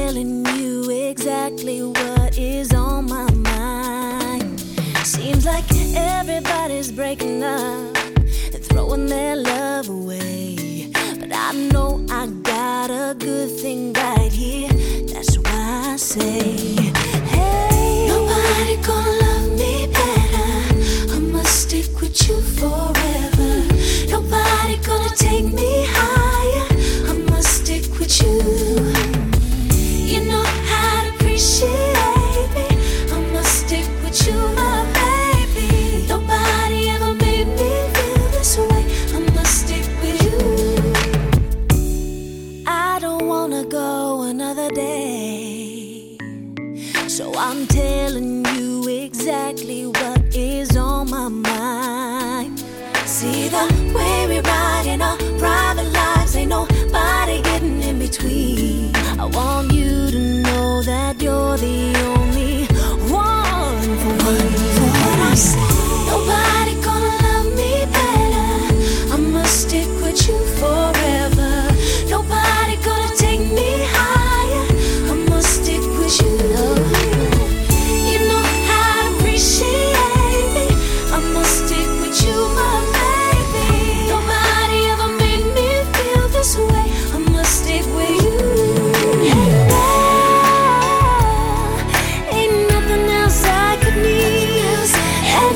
telling you exactly what is on my mind. Seems like everybody's breaking up and throwing their love away, but I know I got a good thing right here. That's why I say, hey, nobody gonna love me better. I must stick with you forever. Nobody gonna take me higher. I must stick with you. You know how to appreciate me. I must stick with you, my baby. Nobody ever made me feel this way. I must stick with you. I don't wanna go another day, so I'm telling you exactly what is on my mind. See the way we ride in our private lives, ain't nobody getting in between. I want you to know that you're the only one for me. For what I say, nobody gonna love me better. I must stick with you forever. Nobody gonna take me higher. I must stick with you. You know how to appreciate me. I must stick with you, my baby. Nobody ever made me feel this way. I must stick with you. And ain't nothing else I could need. And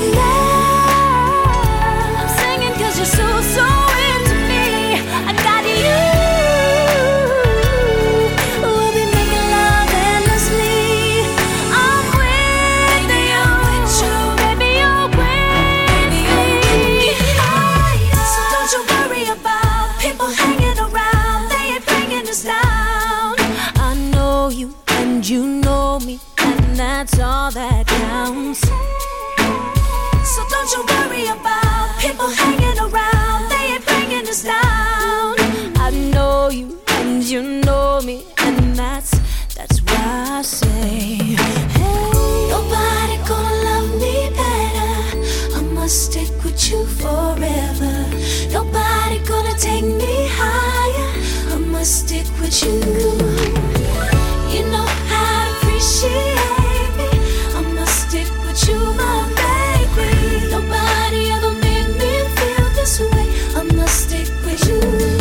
I'm singing 'cause you're so, so into me. I got you. We'll be making love endlessly. I'm with you, baby, you're with me. So don't you worry about people hanging around. They ain't bringing us down. I know you and you know me, and that's all that counts. So don't you worry about people hanging around. They ain't bringing us down. I know you and you know me, and that's why I say, hey, nobody gonna love me better. I must stick with you forever. Nobody gonna take me higher. I must stick with you. You know how to appreciate me. I must stick with you, my baby. Nobody ever made me feel this way. I must stick with you.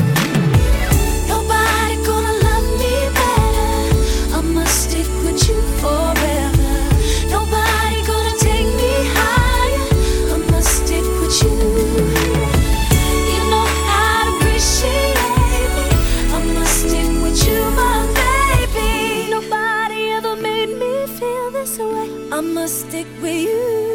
Nobody gonna love me better. I must stick with you forever. Nobody gonna take me higher. I must stick with you. You know how to appreciate me. I must stick with you, my baby. Nobody ever made me feel this way. I must stick with you.